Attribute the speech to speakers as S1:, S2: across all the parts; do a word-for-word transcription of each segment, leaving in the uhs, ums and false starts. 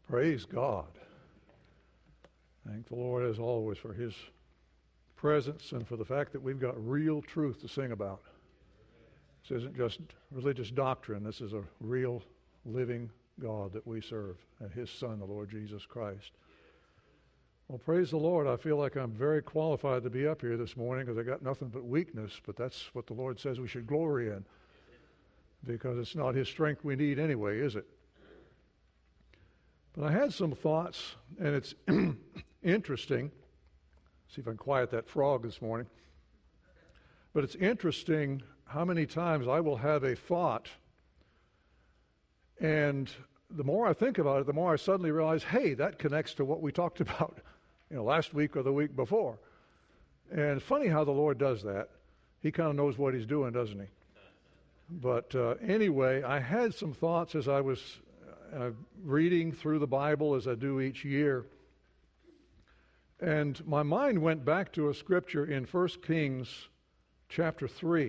S1: Praise God. Thank the Lord as always for His presence and for the fact that we've got real truth to sing about. This isn't just religious doctrine. This is a real living God that we serve and His Son, the Lord Jesus Christ. Well, praise the Lord. I feel like I'm very qualified to be up here this morning because I got nothing but weakness, but that's what the Lord says we should glory in, because it's not His strength we need anyway, is it? But I had some thoughts, and it's interesting. See if I can quiet that frog this morning. But it's interesting how many times I will have a thought, and the more I think about it, the more I suddenly realize, hey, that connects to what we talked about, you know, last week or the week before. And it's funny how the Lord does that. He kind of knows what He's doing, doesn't He? But uh, anyway, I had some thoughts as I was uh, reading through the Bible, as I do each year. And my mind went back to a scripture in First Kings chapter three.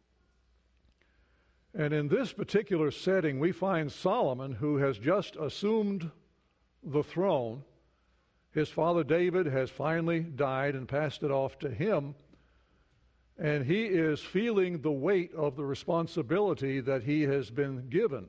S1: And in this particular setting, we find Solomon, who has just assumed the throne. His father David has finally died and passed it off to him. And he is feeling the weight of the responsibility that he has been given.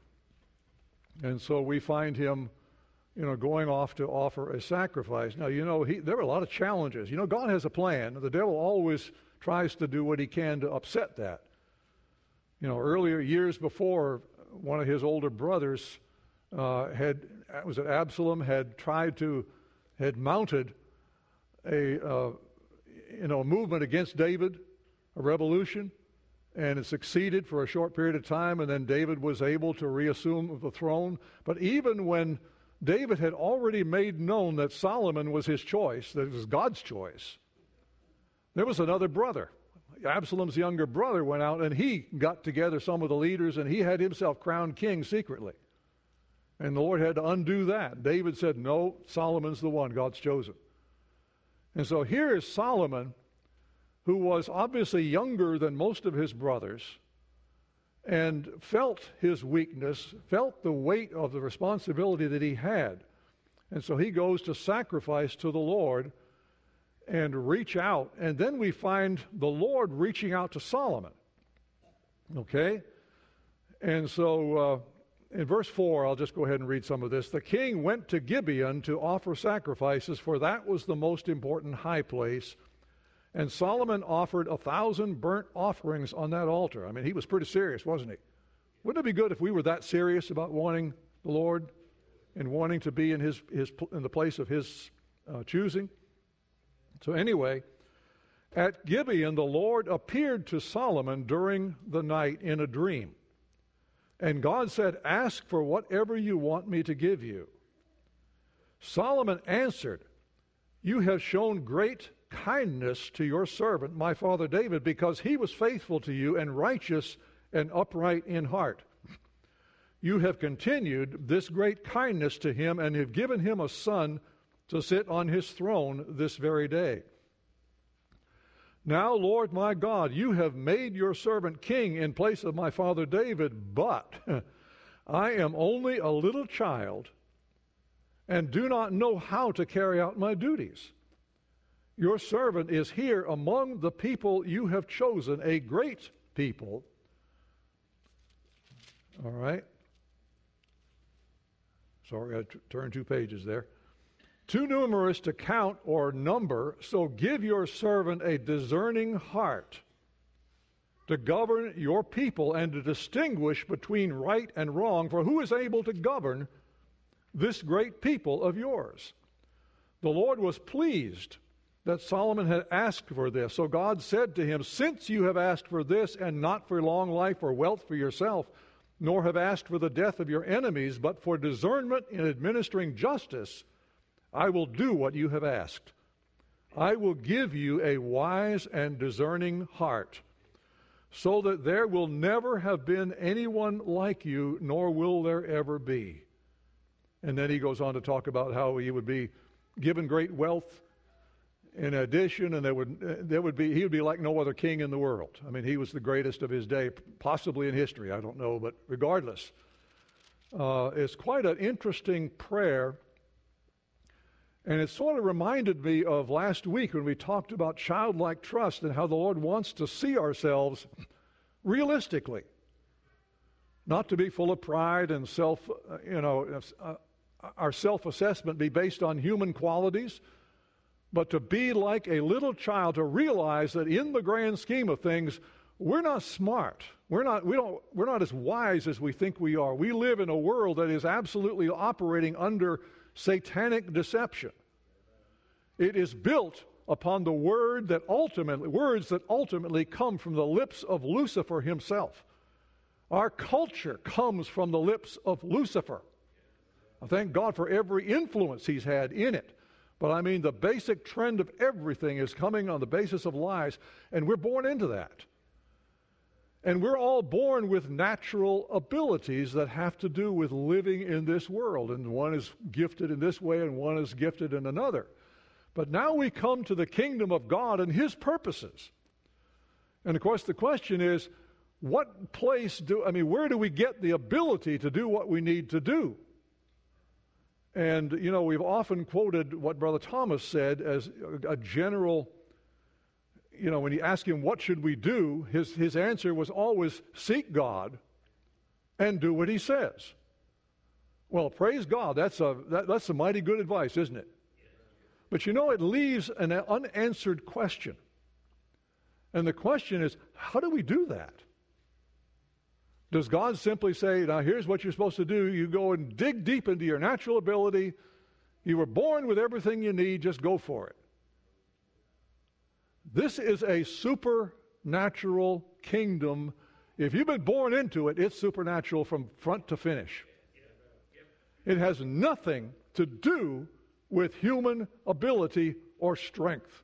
S1: And so we find him, you know, going off to offer a sacrifice. Now, you know, he, there are a lot of challenges. You know, God has a plan. The devil always tries to do what he can to upset that. You know, earlier, years before, one of his older brothers uh, had, was it Absalom, had tried to, had mounted a, uh, you know, a movement against David, a revolution, and it succeeded for a short period of time, and then David was able to reassume the throne. But even when David had already made known that Solomon was his choice, that it was God's choice, there was another brother. Absalom's younger brother went out and he got together some of the leaders and he had himself crowned king secretly. And the Lord had to undo that. David said, no, Solomon's the one, God's chosen. And so here is Solomon, who was obviously younger than most of his brothers and felt his weakness, felt the weight of the responsibility that he had. And so he goes to sacrifice to the Lord and reach out. And then we find the Lord reaching out to Solomon. Okay? And so uh, in verse four, I'll just go ahead and read some of this. The king went to Gibeon to offer sacrifices, for that was the most important high place. And Solomon offered a thousand burnt offerings on that altar. I mean, he was pretty serious, wasn't he? Wouldn't it be good if we were that serious about wanting the Lord and wanting to be in his, his in the place of his uh, choosing? So anyway, at Gibeon, the Lord appeared to Solomon during the night in a dream. And God said, ask for whatever you want me to give you. Solomon answered, you have shown great kindness to your servant, my father David, because he was faithful to you and righteous and upright in heart. You have continued this great kindness to him and have given him a son to sit on his throne this very day. Now, Lord my God, you have made your servant king in place of my father David, but I am only a little child and do not know how to carry out my duties. Your servant is here among the people you have chosen, a great people. All right. Sorry, I t- turned two pages there. Too numerous to count or number, so give your servant a discerning heart to govern your people and to distinguish between right and wrong, for who is able to govern this great people of yours? The Lord was pleased that Solomon had asked for this. So God said to him, since you have asked for this and not for long life or wealth for yourself, nor have asked for the death of your enemies, but for discernment in administering justice, I will do what you have asked. I will give you a wise and discerning heart, so that there will never have been anyone like you, nor will there ever be. And then he goes on to talk about how he would be given great wealth in addition, and there would there would be he would be like no other king in the world. I mean, he was the greatest of his day, possibly in history. I don't know, but regardless, uh, is quite an interesting prayer. And it sort of reminded me of last week when we talked about childlike trust and how the Lord wants to see ourselves realistically. Not to be full of pride and self, uh, you know, uh, our self-assessment be based on human qualities, but to be like a little child, to realize that in the grand scheme of things, we're not smart. We're not, we don't, we're not as wise as we think we are. We live in a world that is absolutely operating under satanic deception. It is built upon the word that ultimately, words that ultimately come from the lips of Lucifer himself. Our culture comes from the lips of Lucifer. I thank God for every influence he's had in it. But I mean, the basic trend of everything is coming on the basis of lies, and we're born into that. And we're all born with natural abilities that have to do with living in this world. And one is gifted in this way and one is gifted in another. But now we come to the kingdom of God and his purposes. And of course the question is, what place do, I mean, where do we get the ability to do what we need to do? And, you know, we've often quoted what Brother Thomas said as a general, you know, when you ask him, what should we do? His, his answer was always, seek God and do what he says. Well, praise God. That's a, that, that's some mighty good advice, isn't it? But, you know, it leaves an unanswered question. And the question is, how do we do that? Does God simply say, now here's what you're supposed to do. You go and dig deep into your natural ability. You were born with everything you need. Just go for it. This is a supernatural kingdom. If you've been born into it, it's supernatural from front to finish. It has nothing to do with human ability or strength.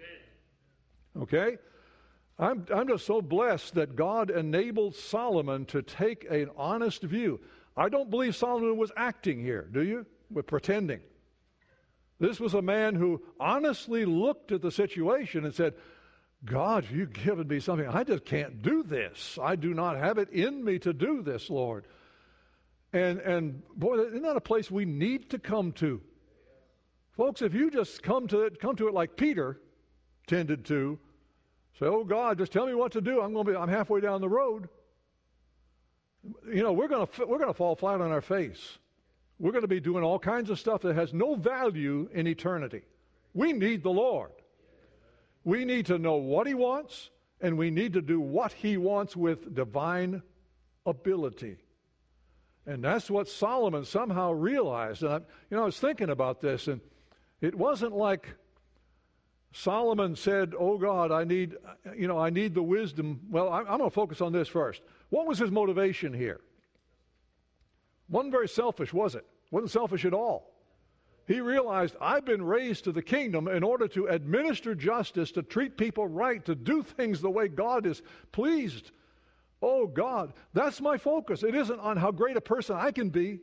S1: Okay? I'm, I'm just so blessed that God enabled Solomon to take an honest view. I don't believe Solomon was acting here, do you? With pretending. This was a man who honestly looked at the situation and said, God, you've given me something. I just can't do this. I do not have it in me to do this, Lord. And, and boy, isn't that a place we need to come to? Folks, if you just come to it, come to it like Peter tended to, say, oh God, just tell me what to do. I'm going to be, I'm halfway down the road. You know, we're going to, we're going to fall flat on our face. We're going to be doing all kinds of stuff that has no value in eternity. We need the Lord. We need to know what he wants, and we need to do what he wants with divine ability. And that's what Solomon somehow realized. And I, you know, I was thinking about this, and it wasn't like Solomon said, oh God, I need, you know, I need the wisdom. Well, I'm, I'm going to focus on this first. What was his motivation here? Wasn't very selfish, was it? Wasn't selfish at all. He realized, I've been raised to the kingdom in order to administer justice, to treat people right, to do things the way God is pleased. Oh God, that's my focus. It isn't on how great a person I can be.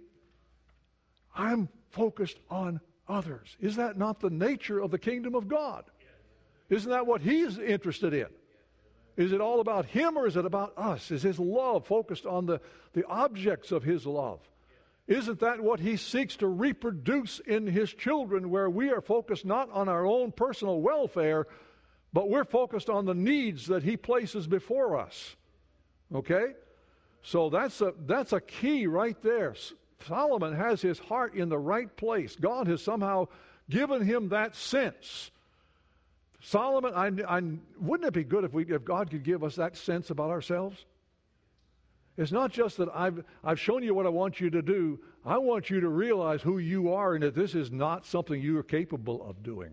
S1: I'm focused on others. Is that not the nature of the kingdom of God? Isn't that what he's interested in? Is it all about him or is it about us? Is his love focused on the, the objects of his love? Isn't that what he seeks to reproduce in his children, where we are focused not on our own personal welfare, but we're focused on the needs that he places before us? Okay? So that's a, that's a key right there. Solomon has his heart in the right place. God has somehow given him that sense. Solomon, I, I, wouldn't it be good if we, if God could give us that sense about ourselves? It's not just that I've, I've shown you what I want you to do. I want you to realize who you are and that this is not something you are capable of doing.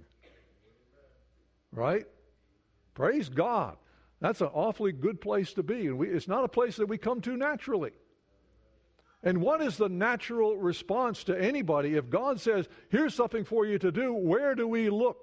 S1: Right? Praise God. That's an awfully good place to be. And we, it's not a place that we come to naturally. And what is the natural response to anybody? If God says, here's something for you to do, where do we look?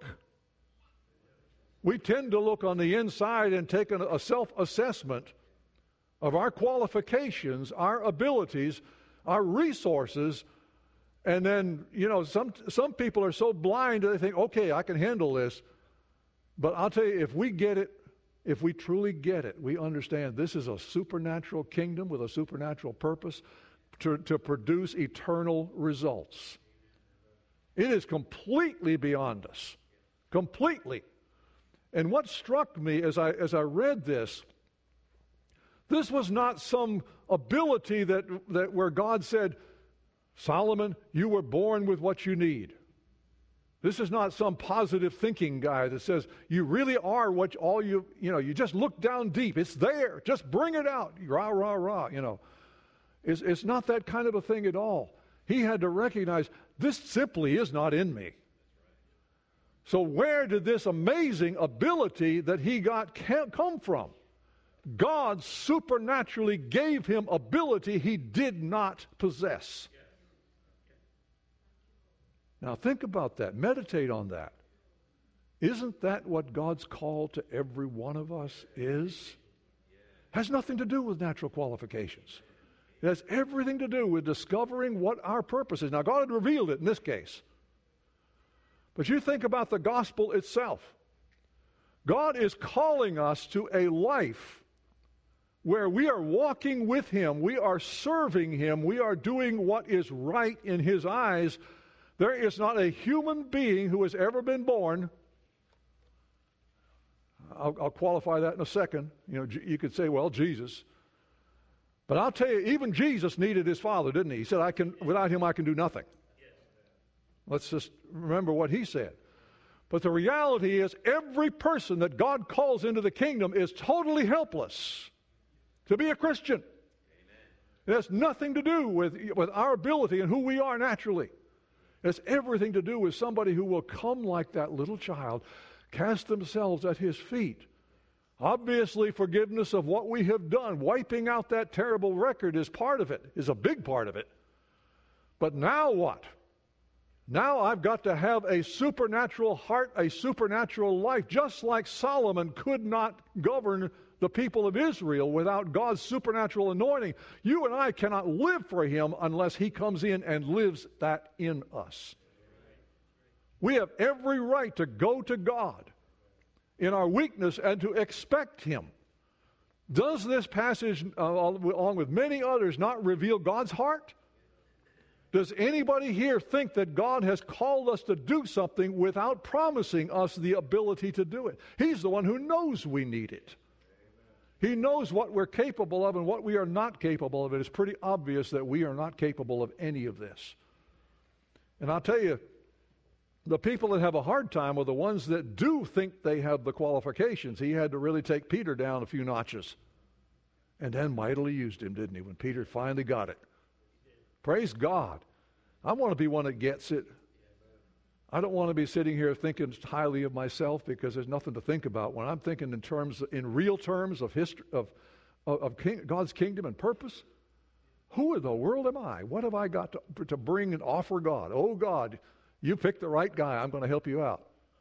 S1: We tend to look on the inside and take a, a self-assessment of our qualifications, our abilities, our resources, and then, you know, some some people are so blind that they think, okay, I can handle this. But I'll tell you, if we get it, if we truly get it, we understand this is a supernatural kingdom with a supernatural purpose. to, to produce eternal results. It is completely beyond us. Completely. And what struck me as I as I read this, this was not some ability that, that where God said, Solomon, you were born with what you need. This is not some positive thinking guy that says, you really are what all you, you know, you just look down deep. It's there. Just bring it out. Rah, rah, rah, you know. It's, it's not that kind of a thing at all. He had to recognize, this simply is not in me. So where did this amazing ability that he got come from? God supernaturally gave him ability he did not possess. Now think about that. Meditate on that. Isn't that what God's call to every one of us is? Has nothing to do with natural qualifications. It has everything to do with discovering what our purpose is. Now God had revealed it in this case. But you think about the gospel itself. God is calling us to a life where we are walking with Him, we are serving Him, we are doing what is right in His eyes. There is not a human being who has ever been born. I'll, I'll qualify that in a second. You know, you could say, well, Jesus. But I'll tell you, even Jesus needed His Father, didn't He? He said, "I can, without Him, I can do nothing." Let's just remember what He said. But the reality is, every person that God calls into the kingdom is totally helpless to be a Christian. It has nothing to do with, with our ability and who we are naturally. It has everything to do with somebody who will come like that little child, cast themselves at His feet. Obviously, forgiveness of what we have done, wiping out that terrible record is part of it, is a big part of it. But now what? Now I've got to have a supernatural heart, a supernatural life, just like Solomon could not govern the people of Israel without God's supernatural anointing. You and I cannot live for Him unless He comes in and lives that in us. We have every right to go to God in our weakness and to expect Him. Does this passage, uh, along with many others, not reveal God's heart? Does anybody here think that God has called us to do something without promising us the ability to do it? He's the one who knows we need it. He knows what we're capable of and what we are not capable of. It is pretty obvious that we are not capable of any of this. And I'll tell you, the people that have a hard time are the ones that do think they have the qualifications. He had to really take Peter down a few notches. And then mightily used him, didn't he, when Peter finally got it. Praise God. I want to be one that gets it. I don't want to be sitting here thinking highly of myself because there's nothing to think about. When I'm thinking in terms, in real terms of history, of, of, of king, God's kingdom and purpose, who in the world am I? What have I got to, to bring and offer God? Oh God, you picked the right guy. I'm going to help you out.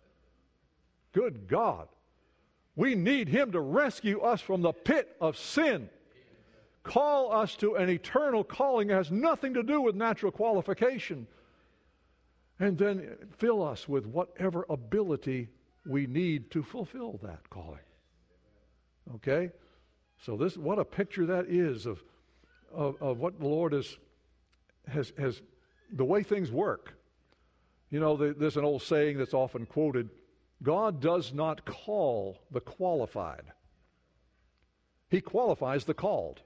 S1: Good God. We need Him to rescue us from the pit of sin. Call us to an eternal calling that has nothing to do with natural qualification. And then fill us with whatever ability we need to fulfill that calling. Okay? So this, what a picture that is of, of, of what the Lord is, has, has, the way things work. You know, the, there's an old saying that's often quoted, God does not call the qualified. He qualifies the called.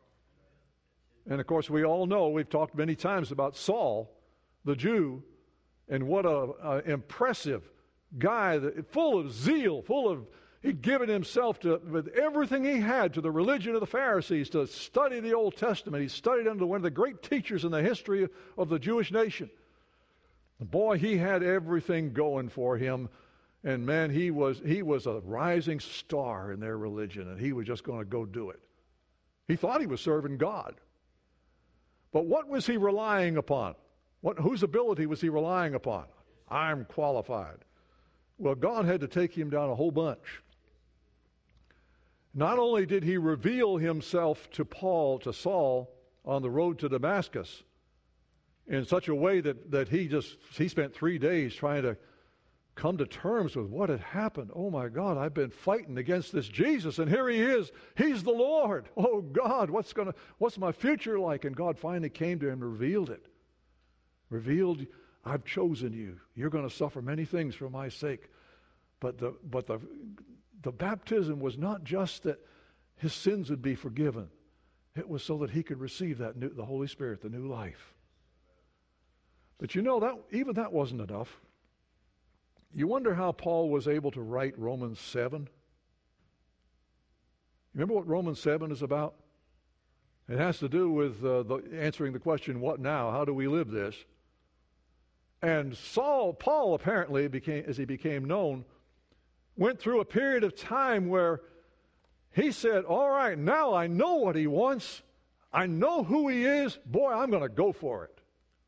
S1: And of course, we all know, we've talked many times about Saul, the Jew, and what a, a impressive guy, that, full of zeal, full of, he'd given himself to, with everything he had to the religion of the Pharisees, to study the Old Testament. He studied under one of the great teachers in the history of the Jewish nation. Boy, he had everything going for him. And man, he was, he was a rising star in their religion, and he was just going to go do it. He thought he was serving God. But what was he relying upon? What, whose ability was he relying upon? I'm qualified. Well, God had to take him down a whole bunch. Not only did He reveal Himself to Paul, to Saul, on the road to Damascus, in such a way that, that he just, he spent three days trying to come to terms with what had happened. Oh my God, I've been fighting against this Jesus, and here he is. He's the Lord. Oh God, what's gonna what's my future like? And God finally came to him and revealed it. Revealed, I've chosen you. You're going to suffer many things for my sake. But the but the the baptism was not just that his sins would be forgiven. It was so that he could receive that new, the Holy Spirit, the new life. But you know, that even that wasn't enough. You wonder how Paul was able to write Romans seven? Remember what Romans seven is about? It has to do with uh, the, answering the question, what now? How do we live this? And Saul, Paul apparently, became, as he became known, went through a period of time where he said, all right, now I know what he wants. I know who he is. Boy, I'm going to go for it.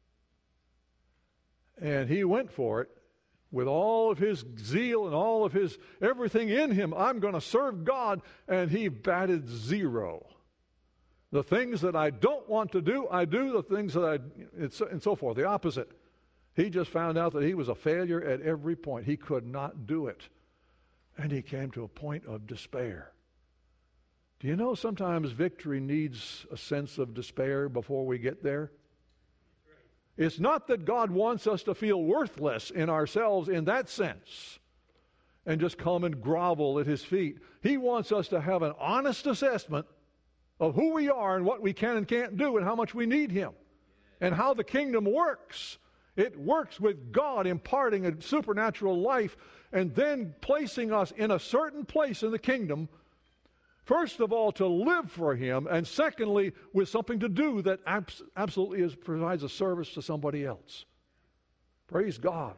S1: And he went for it with all of his zeal and all of his everything in him. I'm going to serve God. And he batted zero. The things that I don't want to do, I do. The things that I, and so forth, the opposite. He just found out that he was a failure at every point. He could not do it. And he came to a point of despair. Do you know sometimes victory needs a sense of despair before we get there? It's not that God wants us to feel worthless in ourselves in that sense and just come and grovel at his feet. He wants us to have an honest assessment of who we are and what we can and can't do and how much we need him and how the kingdom works. It works with God imparting a supernatural life and then placing us in a certain place in the kingdom, first of all, to live for him, and secondly, with something to do that abs- absolutely is, provides a service to somebody else. Praise God.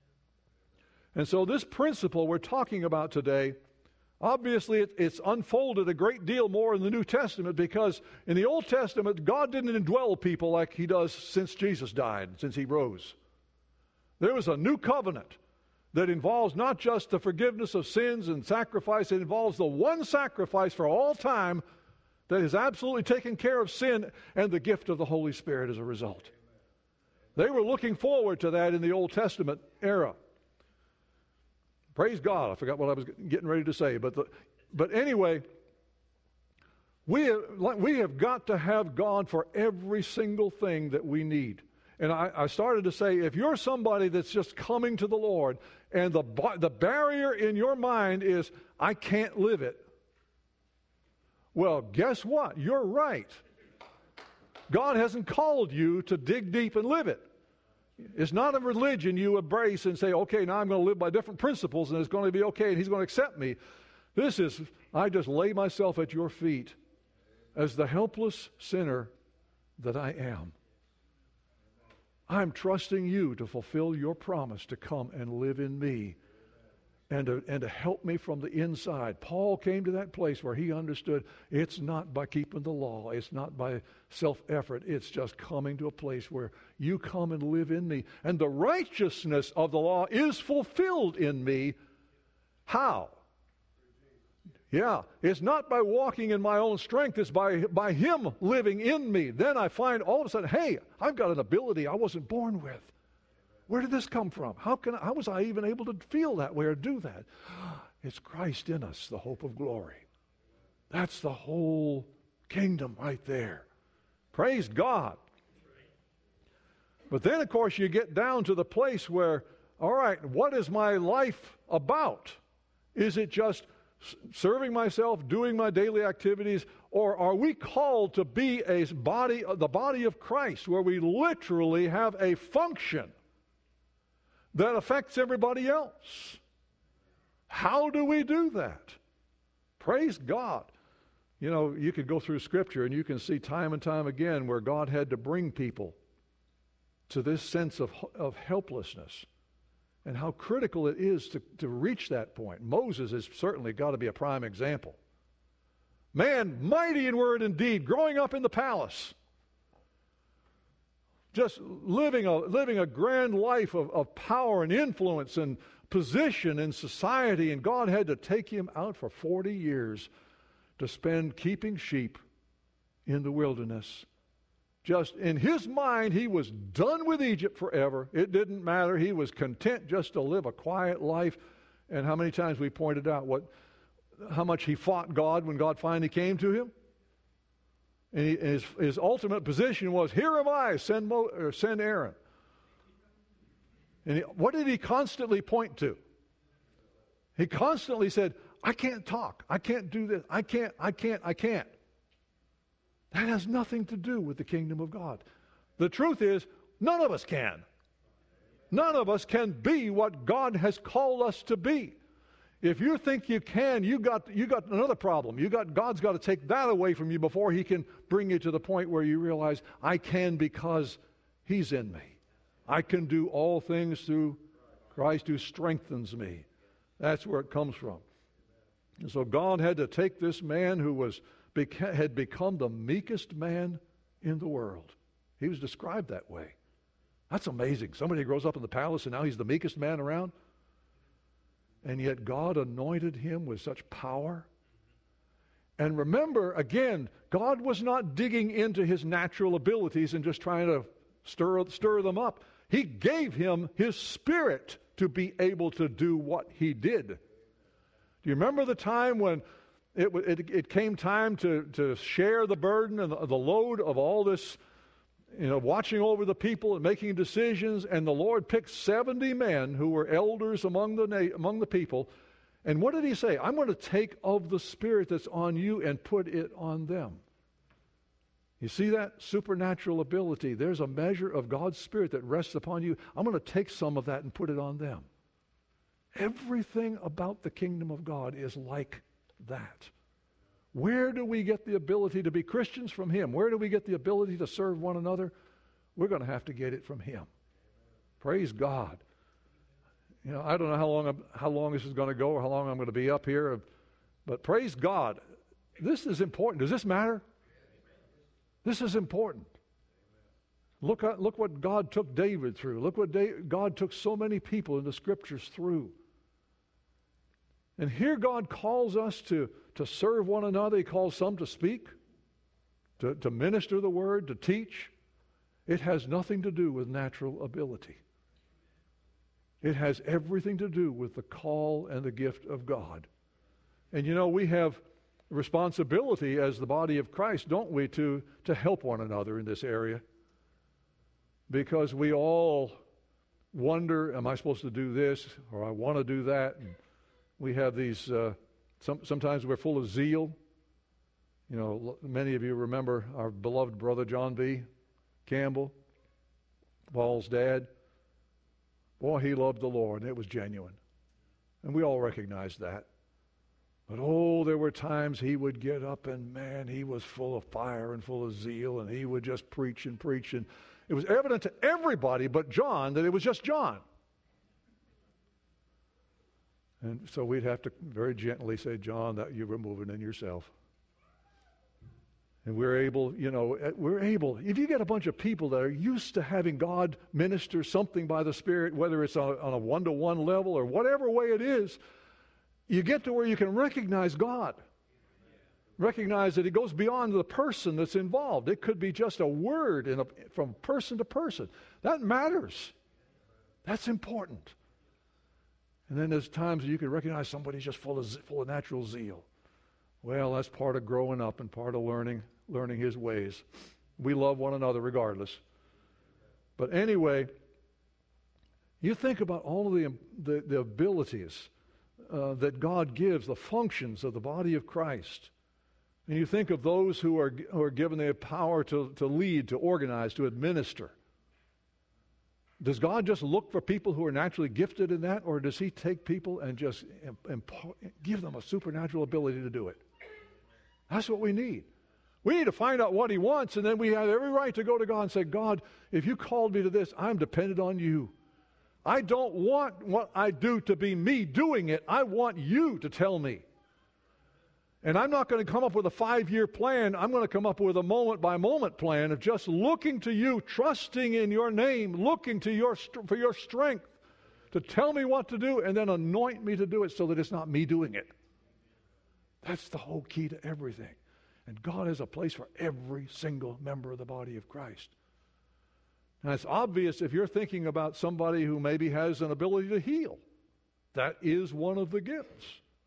S1: And so this principle we're talking about today, obviously it, it's unfolded a great deal more in the New Testament, because in the Old Testament, God didn't indwell people like he does since Jesus died, since he rose. There was a new covenant that involves not just the forgiveness of sins and sacrifice, it involves the one sacrifice for all time that has absolutely taken care of sin and the gift of the Holy Spirit as a result. They were looking forward to that in the Old Testament era. Praise God. I forgot what I was getting ready to say. But, the, but anyway, we have, we have got to have God for every single thing that we need. And I, I started to say, if you're somebody that's just coming to the Lord and the, the barrier in your mind is, I can't live it. Well, guess what? You're right. God hasn't called you to dig deep and live it. It's not a religion you embrace and say, okay, now I'm going to live by different principles and it's going to be okay and he's going to accept me. This is, I just lay myself at your feet as the helpless sinner that I am. I'm trusting you to fulfill your promise to come and live in me and to, and to help me from the inside. Paul came to that place where he understood it's not by keeping the law. It's not by self-effort. It's just coming to a place where you come and live in me. And the righteousness of the law is fulfilled in me. How? Yeah, it's not by walking in my own strength. It's by, by him living in me. Then I find all of a sudden, hey, I've got an ability I wasn't born with. Where did this come from? How can I, how was I even able to feel that way or do that? It's Christ in us, the hope of glory. That's the whole kingdom right there. Praise God. But then, of course, you get down to the place where, all right, what is my life about? Is it just serving myself, doing my daily activities, or are we called to be a body, the body of Christ, where we literally have a function that affects everybody else? How do we do that? Praise God. You know, you could go through Scripture and you can see time and time again where God had to bring people to this sense of, of helplessness. And how critical it is to, to reach that point. Moses has certainly got to be a prime example. Man, mighty in word and deed, growing up in the palace. Just living a, living a grand life of, of power and influence and position in society. And God had to take him out for forty years to spend keeping sheep in the wilderness, just in his mind, he was done with Egypt forever. It didn't matter. He was content just to live a quiet life. And how many times we pointed out what, how much he fought God when God finally came to him. And he, his, his ultimate position was, here am I, send, Mo, or send Aaron. And he, what did he constantly point to? He constantly said, I can't talk. I can't do this. I can't, I can't, I can't. That has nothing to do with the kingdom of God. The truth is, none of us can. None of us can be what God has called us to be. If you think you can, you got you got another problem. You got God's got to take that away from you before he can bring you to the point where you realize, I can because he's in me. I can do all things through Christ who strengthens me. That's where it comes from. And so God had to take this man who was had become the meekest man in the world. He was described that way. That's amazing. Somebody grows up in the palace and now he's the meekest man around. And yet God anointed him with such power. And remember, again, God was not digging into his natural abilities and just trying to stir, stir them up. He gave him his Spirit to be able to do what he did. Do you remember the time when it, it, it came time to, to share the burden and the, the load of all this, you know, watching over the people and making decisions, and the Lord picked seventy men who were elders among the na- among the people. And what did he say? I'm going to take of the Spirit that's on you and put it on them. You see that supernatural ability? There's a measure of God's Spirit that rests upon you. I'm going to take some of that and put it on them. Everything about the kingdom of God is like that. Where do we get the ability to be Christians? From him. Where do we get the ability to serve one another? We're going to have to get it from him. Praise God. You know, I don't know how long I'm, how long this is going to go or how long I'm going to be up here, but praise God. This is important. Does this matter? This is important. Look at, look what God took David through. Look what David, God took so many people in the Scriptures through. And here God calls us to, to serve one another. He calls some to speak, to, to minister the word, to teach. It has nothing to do with natural ability. It has everything to do with the call and the gift of God. And you know, we have responsibility as the body of Christ, don't we, to, to help one another in this area. Because we all wonder, am I supposed to do this, or I want to do that? And we have these, uh, some, sometimes we're full of zeal. You know, many of you remember our beloved brother John B. Campbell, Paul's dad. Boy, he loved the Lord, and it was genuine. And we all recognize that. But oh, there were times he would get up and, man, he was full of fire and full of zeal, and he would just preach and preach. And it was evident to everybody but John that it was just John. And so we'd have to very gently say, John, that you were moving in yourself. And we're able, you know, we're able, if you get a bunch of people that are used to having God minister something by the Spirit, whether it's on, on a one-to-one level or whatever way it is, you get to where you can recognize God. Recognize that it goes beyond the person that's involved. It could be just a word in a, from person to person. That matters. That's important. And then there's times you can recognize somebody's just full of full of natural zeal. Well, that's part of growing up and part of learning learning his ways. We love one another regardless. But anyway, you think about all of the the, the abilities uh, that God gives, the functions of the body of Christ. And you think of those who are, who are given the power to, to lead, to organize, to administer. Does God just look for people who are naturally gifted in that, or does he take people and just imp- give them a supernatural ability to do it? That's what we need. We need to find out what he wants, and then we have every right to go to God and say, God, if you called me to this, I'm dependent on you. I don't want what I do to be me doing it. I want you to tell me. And I'm not going to come up with a five-year plan. I'm going to come up with a moment-by-moment plan of just looking to you, trusting in your name, looking to your for your strength to tell me what to do, and then anoint me to do it so that it's not me doing it. That's the whole key to everything. And God has a place for every single member of the body of Christ. Now, it's obvious if you're thinking about somebody who maybe has an ability to heal. That is one of the gifts.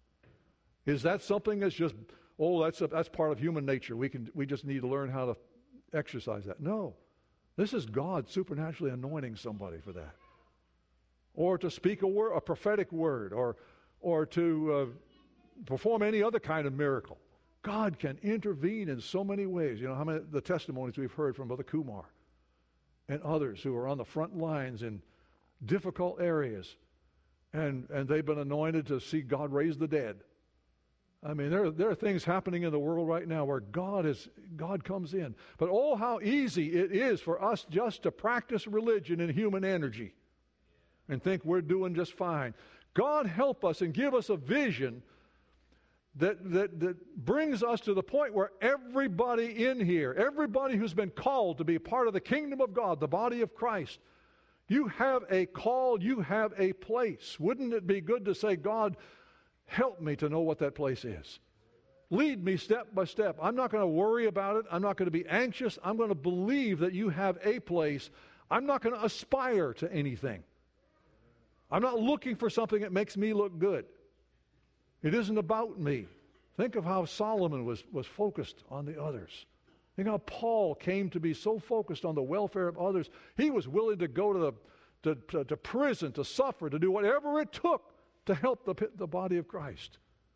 S1: Is that something that's just, oh, that's a, that's part of human nature. We can we just need to learn how to exercise that. No. This is God supernaturally anointing somebody for that. Or to speak a word, a prophetic word, or or to uh, perform any other kind of miracle. God can intervene in so many ways. You know how many the testimonies we've heard from Brother Kumar and others who are on the front lines in difficult areas, and and they've been anointed to see God raise the dead. I mean, there, there are things happening in the world right now where God is God comes in. But oh, how easy it is for us just to practice religion and human energy and think we're doing just fine. God help us and give us a vision that, that, that brings us to the point where everybody in here, everybody who's been called to be a part of the kingdom of God, the body of Christ, you have a call, you have a place. Wouldn't it be good to say, God, help me to know what that place is. Lead me step by step. I'm not going to worry about it. I'm not going to be anxious. I'm going to believe that you have a place. I'm not going to aspire to anything. I'm not looking for something that makes me look good. It isn't about me. Think of how Solomon was, was focused on the others. Think how Paul came to be so focused on the welfare of others. He was willing to go to, the, to, to, to prison, to suffer, to do whatever it took to help the, the body of Christ.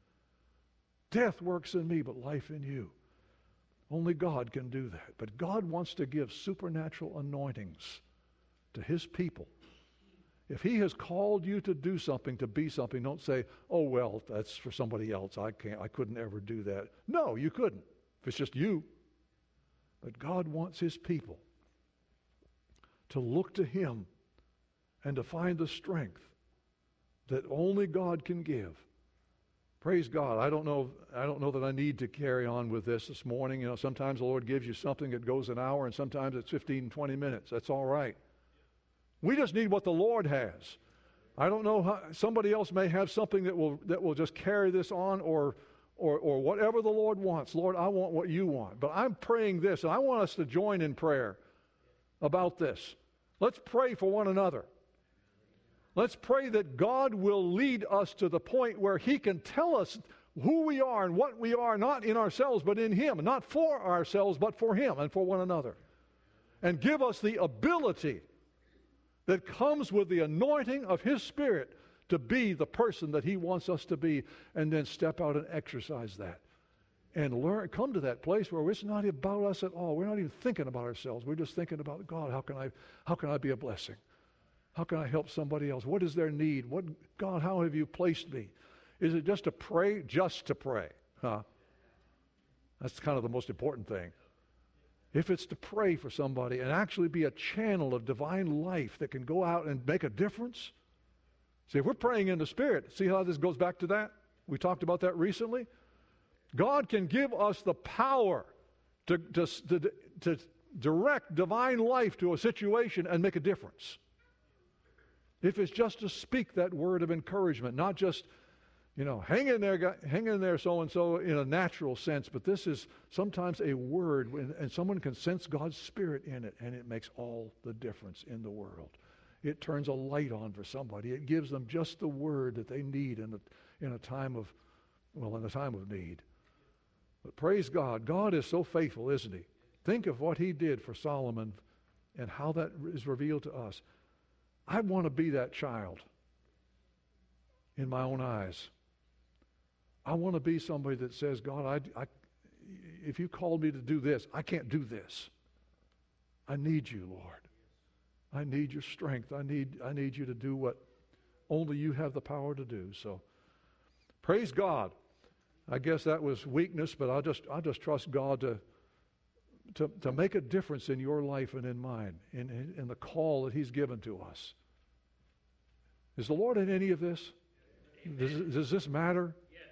S1: Death works in me, but life in you. Only God can do that. But God wants to give supernatural anointings to His people. If He has called you to do something, to be something, don't say, oh, well, that's for somebody else. I can't, I couldn't ever do that. No, you couldn't, if it's just you. But God wants His people to look to Him and to find the strength that only God can give. Praise God. I don't know I don't know that I need to carry on with this this morning. You know, sometimes the Lord gives you something that goes an hour, and sometimes it's fifteen, twenty minutes. That's all right. We just need what the Lord has. I don't know how somebody else may have something that will that will just carry this on, or or or whatever the Lord wants. Lord, I want what you want. But I'm praying this, and I want us to join in prayer about this. Let's pray for one another. Let's pray that God will lead us to the point where He can tell us who we are and what we are, not in ourselves, but in Him. Not for ourselves, but for Him and for one another. And give us the ability that comes with the anointing of His Spirit to be the person that He wants us to be, and then step out and exercise that. And learn, come to that place where it's not about us at all. We're not even thinking about ourselves. We're just thinking about, God, how can I, how can I be a blessing? How can I help somebody else? What is their need? What, God, how have you placed me? Is it just to pray? Just to pray. Huh? That's kind of the most important thing. If it's to pray for somebody and actually be a channel of divine life that can go out and make a difference. See, if we're praying in the Spirit, see how this goes back to that? We talked about that recently. God can give us the power to, to, to, to direct divine life to a situation and make a difference. If it's just to speak that word of encouragement, not just, you know, hang in there, hang in there so-and-so in a natural sense, but this is sometimes a word, and someone can sense God's Spirit in it, and it makes all the difference in the world. It turns a light on for somebody. It gives them just the word that they need in a, in a time of, well, in a time of need. But praise God, God is so faithful, isn't He? Think of what He did for Solomon and how that is revealed to us. I want to be that child in my own eyes. I want to be somebody that says, God, I, I, if you called me to do this, I can't do this. I need you, Lord. I need your strength. I need, I need you to do what only you have the power to do. So praise God. I guess that was weakness, but I'll just, I'll just trust God to, to, to make a difference in your life and in mine, in, in, in the call that He's given to us. Is the Lord in any of this? Does, does this matter?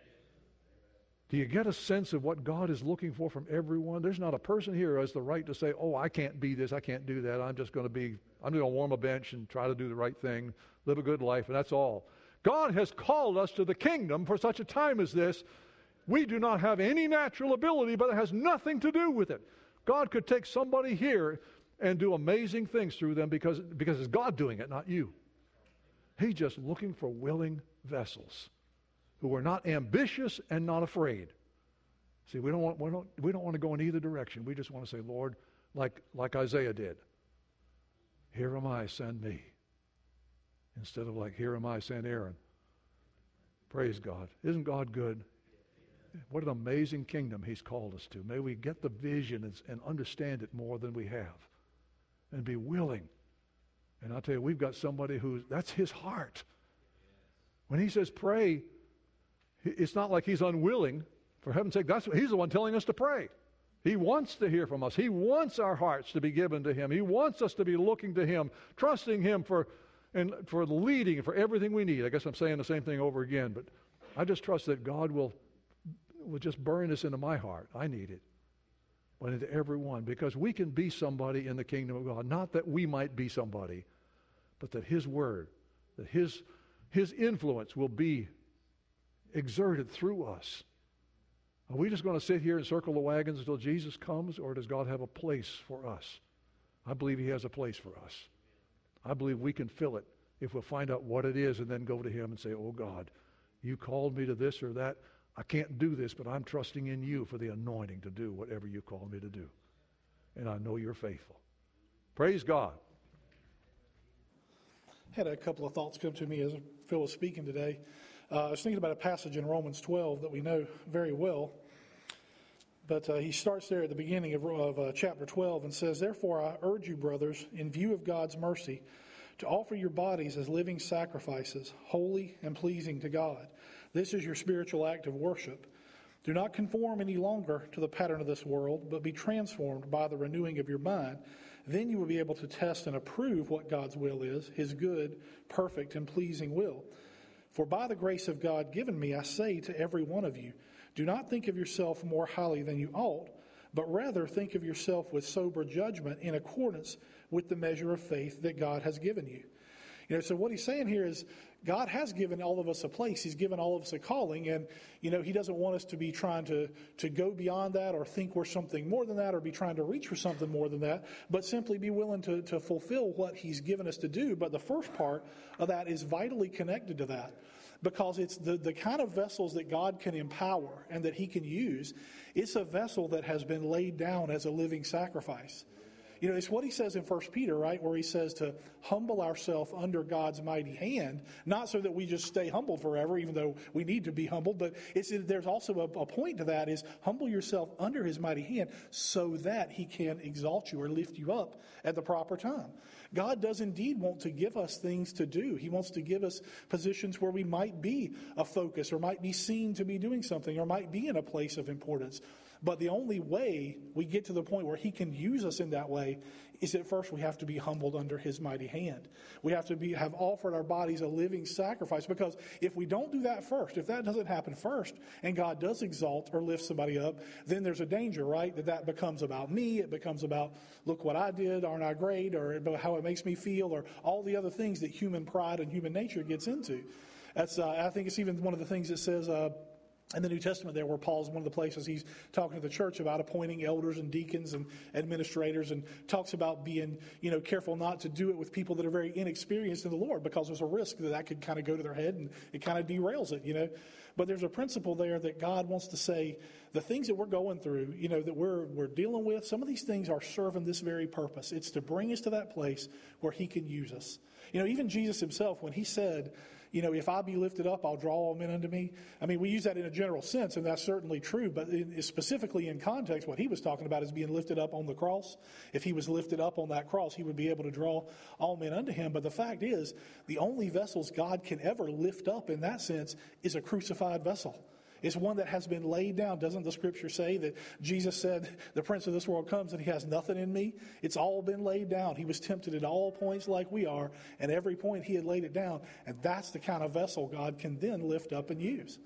S1: Do you get a sense of what God is looking for from everyone? There's not a person here who has the right to say, oh, I can't be this, I can't do that. I'm just going to be, I'm going to warm a bench and try to do the right thing, live a good life, and that's all. God has called us to the kingdom for such a time as this. We do not have any natural ability, but it has nothing to do with it. God could take somebody here and do amazing things through them because, because it's God doing it, not you. He's just looking for willing vessels who are not ambitious and not afraid. See, we don't want, we don't, we don't want to go in either direction. We just want to say, Lord, like, like Isaiah did, here am I, send me. Instead of like, here am I, send Aaron. Praise God. Isn't God good? What an amazing kingdom he's called us to. May we get the vision and, and understand it more than we have. And be willing. And I'll tell you, we've got somebody who's, that's his heart. When he says pray, it's not like he's unwilling. For heaven's sake, that's, he's the one telling us to pray. He wants to hear from us. He wants our hearts to be given to him. He wants us to be looking to him, trusting him for, and for the leading, for everything we need. I guess I'm saying the same thing over again, but I just trust that God will will just burn this into my heart. I need it. But into everyone, because we can be somebody in the kingdom of God. Not that we might be somebody, but that his word, that his, his influence will be exerted through us. Are we just going to sit here and circle the wagons until Jesus comes, or does God have a place for us? I believe he has a place for us. I believe we can fill it if we'll find out what it is and then go to him and say, oh God, you called me to this or that. I can't do this, but I'm trusting in you for the anointing to do whatever you call me to do. And I know you're faithful. Praise God.
S2: Had a couple of thoughts come to me as Phil was speaking today. Uh, I was thinking about a passage in Romans twelve that we know very well. But uh, he starts there at the beginning of, of uh, chapter twelve and says, therefore I urge you, brothers, in view of God's mercy, to offer your bodies as living sacrifices, holy and pleasing to God. This is your spiritual act of worship. Do not conform any longer to the pattern of this world, but be transformed by the renewing of your mind. Then you will be able to test and approve what God's will is, his good, perfect, and pleasing will. For by the grace of God given me, I say to every one of you, do not think of yourself more highly than you ought, but rather think of yourself with sober judgment in accordance with the measure of faith that God has given you. You know, so what he's saying here is God has given all of us a place. He's given all of us a calling. And, you know, he doesn't want us to be trying to, to go beyond that or think we're something more than that or be trying to reach for something more than that, but simply be willing to, to fulfill what he's given us to do. But the first part of that is vitally connected to that, because it's the, the kind of vessels that God can empower and that he can use. It's a vessel that has been laid down as a living sacrifice. You know, it's what he says in First Peter, right, where he says to humble ourselves under God's mighty hand, not so that we just stay humble forever, even though we need to be humbled, but it's, there's also a, a point to that is humble yourself under his mighty hand so that he can exalt you or lift you up at the proper time. God does indeed want to give us things to do. He wants to give us positions where we might be a focus or might be seen to be doing something or might be in a place of importance. But the only way we get to the point where he can use us in that way is that first we have to be humbled under his mighty hand. We have to be have offered our bodies a living sacrifice, because if we don't do that first, if that doesn't happen first, and God does exalt or lift somebody up, then there's a danger, right, that that becomes about me. It becomes about, look what I did, aren't I great, or about how it makes me feel, or all the other things that human pride and human nature gets into. That's uh, I think it's even one of the things that says uh, in the New Testament there, where Paul's one of the places he's talking to the church about appointing elders and deacons and administrators, and talks about being, you know, careful not to do it with people that are very inexperienced in the Lord, because there's a risk that that could kind of go to their head and it kind of derails it, you know. But there's a principle there that God wants to say, the things that we're going through, you know, that we're we're dealing with, some of these things are serving this very purpose. It's to bring us to that place where he can use us. You know, even Jesus himself, when he said, you know, if I be lifted up, I'll draw all men unto me. I mean, we use that in a general sense, and that's certainly true. But in, specifically in context, what he was talking about is being lifted up on the cross. If he was lifted up on that cross, he would be able to draw all men unto him. But the fact is, the only vessels God can ever lift up in that sense is a crucified vessel. It's one that has been laid down. Doesn't the scripture say that Jesus said, the prince of this world comes and he has nothing in me? It's all been laid down. He was tempted at all points like we are, and every point he had laid it down. And that's the kind of vessel God can then lift up and use.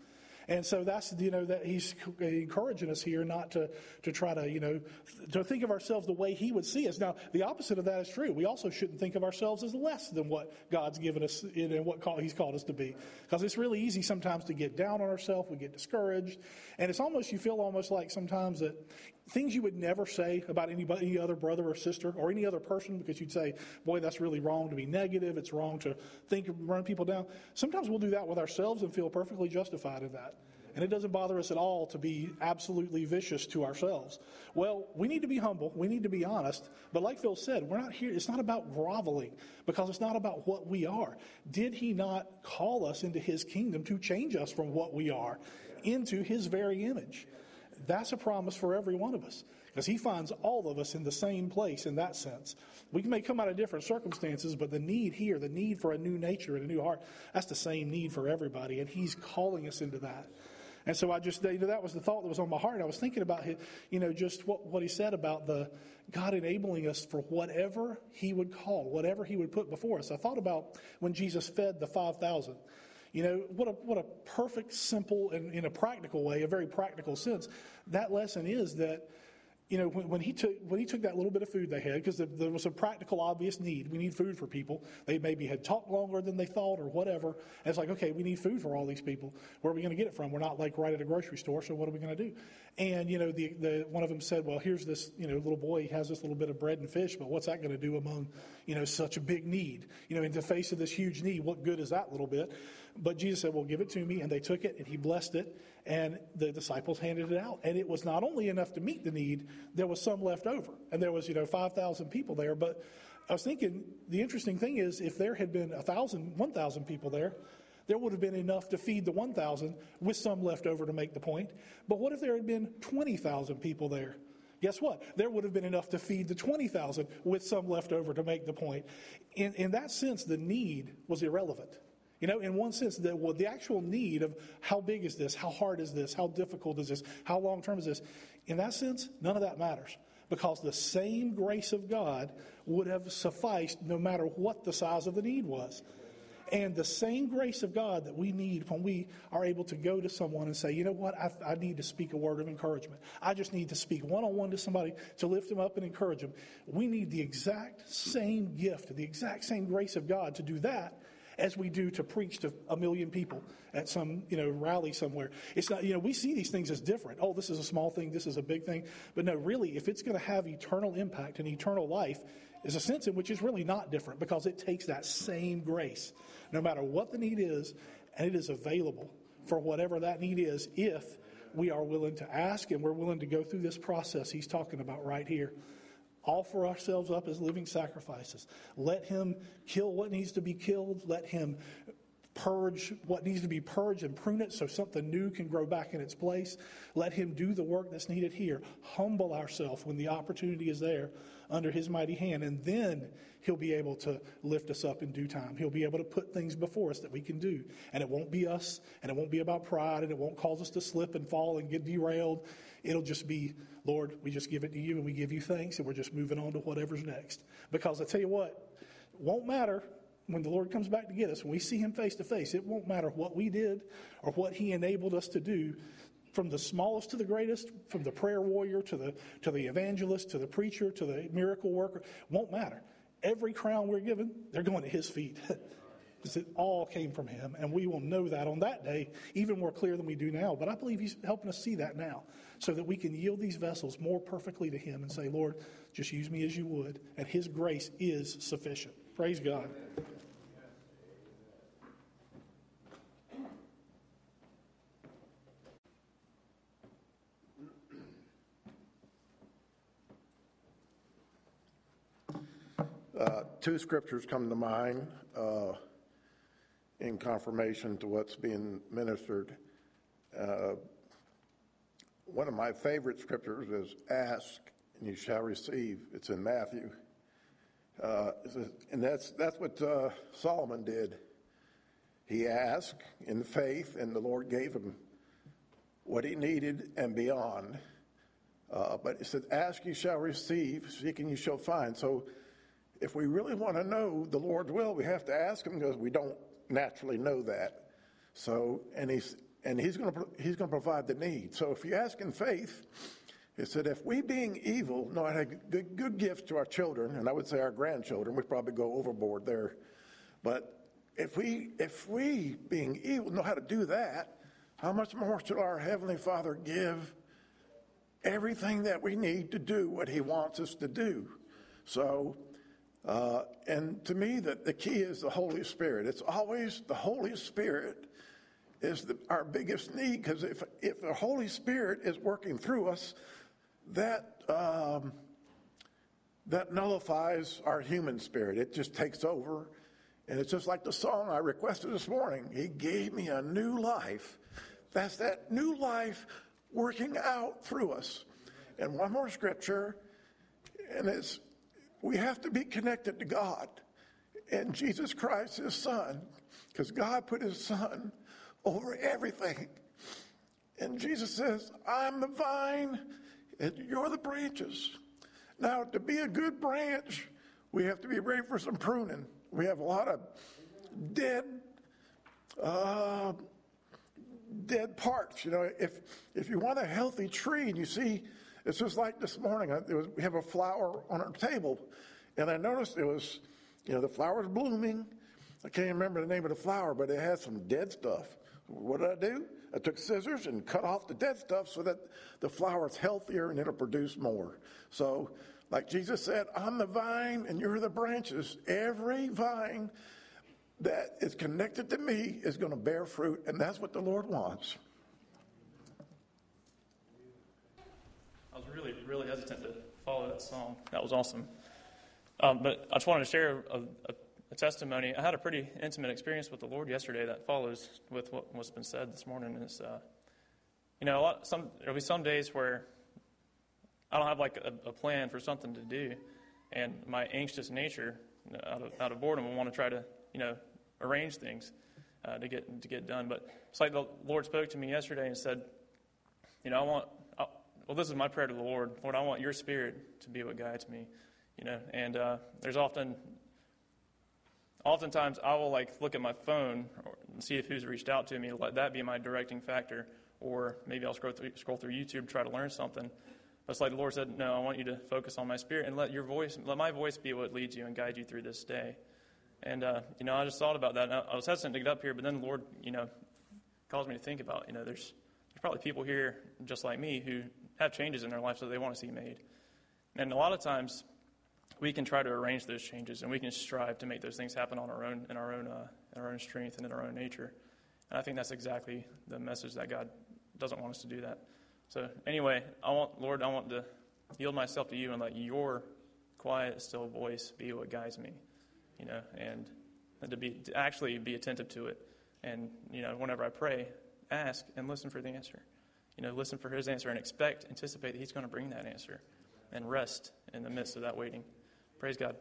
S2: And so that's, you know, that he's encouraging us here not to, to try to, you know, to think of ourselves the way he would see us. Now, the opposite of that is true. We also shouldn't think of ourselves as less than what God's given us and what call, he's called us to be. Because it's really easy sometimes to get down on ourselves. We get discouraged. And it's almost, you feel almost like sometimes that things you would never say about anybody, any other brother or sister or any other person, because you'd say, boy, that's really wrong to be negative. It's wrong to think of run people down. Sometimes we'll do that with ourselves and feel perfectly justified in that. And it doesn't bother us at all to be absolutely vicious to ourselves. Well, we need to be humble. We need to be honest. But like Phil said, we're not here. It's not about groveling, because it's not about what we are. Did he not call us into his kingdom to change us from what we are into his very image? That's a promise for every one of us, because he finds all of us in the same place in that sense. We may come out of different circumstances, but the need here, the need for a new nature and a new heart, that's the same need for everybody, and he's calling us into that. And so I just, you know, that was the thought that was on my heart. I was thinking about, his, you know, just what, what he said about the God enabling us for whatever he would call, whatever he would put before us. I thought about when Jesus fed the five thousand. You know, what a what a perfect, simple, and in a practical way, a very practical sense, that lesson is that, you know, when, when he took when he took that little bit of food they had, because there, there was a practical, obvious need. We need food for people. They maybe had talked longer than they thought or whatever. And it's like, okay, we need food for all these people. Where are we going to get it from? We're not like right at a grocery store, so what are we going to do? And, you know, the, the one of them said, well, here's this, you know, little boy, he has this little bit of bread and fish, but what's that going to do among, you know, such a big need? You know, in the face of this huge need, what good is that little bit? But Jesus said, well, give it to me. And they took it, and he blessed it, and the disciples handed it out. And it was not only enough to meet the need, there was some left over. And there was, you know, five thousand people there. But I was thinking, the interesting thing is, if there had been one thousand, one thousand people there, there would have been enough to feed the one thousand with some left over to make the point. But what if there had been twenty thousand people there? Guess what? There would have been enough to feed the twenty thousand with some left over to make the point. In, in that sense, the need was irrelevant. You know, in one sense, the, well, the actual need of how big is this, how hard is this, how difficult is this, how long-term is this, in that sense, none of that matters. Because the same grace of God would have sufficed no matter what the size of the need was. And the same grace of God that we need when we are able to go to someone and say, you know what, I, I need to speak a word of encouragement. I just need to speak one-on-one to somebody to lift them up and encourage them. We need the exact same gift, the exact same grace of God to do that as we do to preach to a million people at some, you know, rally somewhere. It's not, you know, we see these things as different. Oh, this is a small thing, this is a big thing. But no, really, if it's going to have eternal impact and eternal life, is a sense in which it's really not different, because it takes that same grace, no matter what the need is, and it is available for whatever that need is, if we are willing to ask and we're willing to go through this process he's talking about right here. Offer ourselves up as living sacrifices. Let him kill what needs to be killed. Let him purge what needs to be purged and prune it so something new can grow back in its place. Let him do the work that's needed here. Humble ourselves when the opportunity is there under his mighty hand. And then he'll be able to lift us up in due time. He'll be able to put things before us that we can do. And it won't be us, and it won't be about pride, and it won't cause us to slip and fall and get derailed. It'll just be, Lord, we just give it to you, and we give you thanks, and we're just moving on to whatever's next. Because I tell you what, it won't matter when the Lord comes back to get us, when we see him face to face. It won't matter what we did or what he enabled us to do, from the smallest to the greatest, from the prayer warrior to the to the evangelist to the preacher to the miracle worker. Won't matter. Every crown we're given, they're going to his feet. Because it all came from him, and we will know that on that day even more clear than we do now. But I believe he's helping us see that now, so that we can yield these vessels more perfectly to him and say, Lord, just use me as you would, and his grace is sufficient. Praise God.
S3: Uh, two scriptures come to mind uh, in confirmation to what's being ministered. Uh, one of my favorite scriptures is ask and you shall receive. It's in Matthew. Uh, and that's, that's what uh, Solomon did. He asked in faith, and the Lord gave him what he needed and beyond. Uh, but it said, ask you shall receive, seek and you shall find. So if we really want to know the Lord's will, we have to ask him, because we don't naturally know that. So, and he's, and he's going to he's going to provide the need. So if you ask in faith, it said, if we being evil know how to give good gifts to our children, and I would say our grandchildren, we'd probably go overboard there. But if we if we being evil know how to do that, how much more should our Heavenly Father give everything that we need to do what he wants us to do? So, uh, and to me, the, the key is the Holy Spirit. It's always the Holy Spirit is the, our biggest need, because if, if the Holy Spirit is working through us, that um, that nullifies our human spirit. It just takes over. And it's just like the song I requested this morning. He gave me a new life. That's that new life working out through us. And one more scripture, and it's, we have to be connected to God and Jesus Christ, his son, because God put his son over everything. And Jesus says, I'm the vine and you're the branches. Now, to be a good branch, we have to be ready for some pruning. We have a lot of dead, uh, dead parts. You know, if if you want a healthy tree, and you see, it's just like this morning. It was, we have a flower on our table, and I noticed it was, you know, the flower's blooming. I can't remember the name of the flower, but it had some dead stuff. What did I do? I took scissors and cut off the dead stuff so that the flower's healthier and it'll produce more. So, like Jesus said, I'm the vine and you're the branches. Every vine that is connected to me is going to bear fruit, and that's what the Lord wants.
S4: I was really, really hesitant to follow that song. That was awesome. Um, but I just wanted to share a, a, a testimony. I had a pretty intimate experience with the Lord yesterday that follows with what, what's been said this morning. Is uh, you know, a lot, some there'll be some days where I don't have like a, a plan for something to do, and my anxious nature, out of out of boredom, will want to try to you know arrange things uh, to get to get done. But it's like the Lord spoke to me yesterday and said, you know, I want. I, well, this is my prayer to the Lord. Lord, I want your Spirit to be what guides me. You know, and uh, there's often, oftentimes I will like look at my phone or see if who's reached out to me. Let that be my directing factor, or maybe I'll scroll through, scroll through YouTube to try to learn something. But it's like the Lord said, no, I want you to focus on my Spirit and let your voice, let my voice be what leads you and guide you through this day. And uh, you know, I just thought about that. And I, I was hesitant to get up here, but then the Lord, you know, caused me to think about, you know, there's there's probably people here just like me who have changes in their life that they want to see made, and a lot of times we can try to arrange those changes, and we can strive to make those things happen on our own, in our own, uh, in our own strength and in our own nature. And I think that's exactly the message that God doesn't want us to do that. So anyway, I want, Lord, I want to yield myself to you and let your quiet, still voice be what guides me, you know, and, and to be to actually be attentive to it. And you know, whenever I pray, ask and listen for the answer. You know, listen for his answer and expect, anticipate that he's going to bring that answer, and rest in the midst of that waiting. Praise God.